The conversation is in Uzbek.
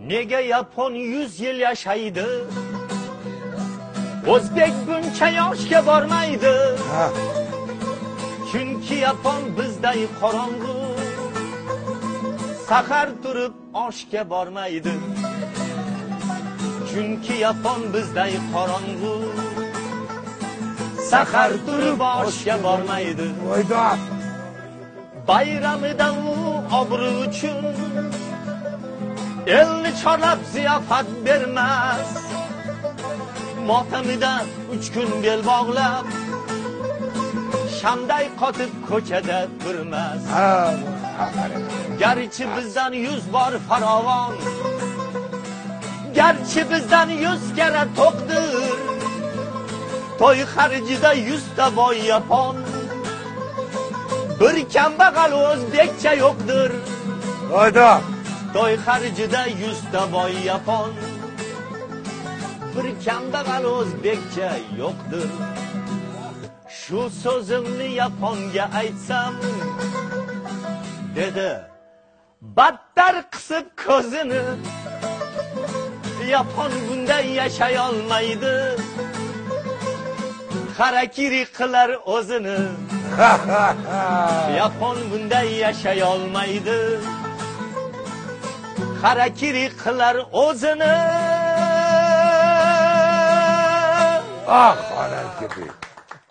Nega Yapon 100 yil yashaydi? O'zbek buncha yoshga bormaydi. Chunki Yapon bizday qorong'u. Sahar turib oshga bormaydi. Chunki Yapon bizday qorong'u. Sahar turib oshga bormaydi. Voyda. Bayramida u obro' uchun elni chorlab ziyofat bermas. Motamida 3 kun bel bog'lab shamday qotib ko'chada turmas. Garchi bizdan 100 bor farovon, garchi bizdan 100 kara to'qdir. To'y xarijida 100 ta boy Yapon, bir kambag'al o'zbekcha yo'qdir. Voyda. To'y xarijida 100 ta boy Yapon, bir kambag'al o'zbekcha yo'qdir. Shu so'zimni Yaponga aytsam, dedi battar qisib ko'zini. Yapon bunday yashay olmaydi, harakiri qilar o'zini. Yapon bunday yashay olmaydi, harakiri qilar o'zini. Ah, anam gibi.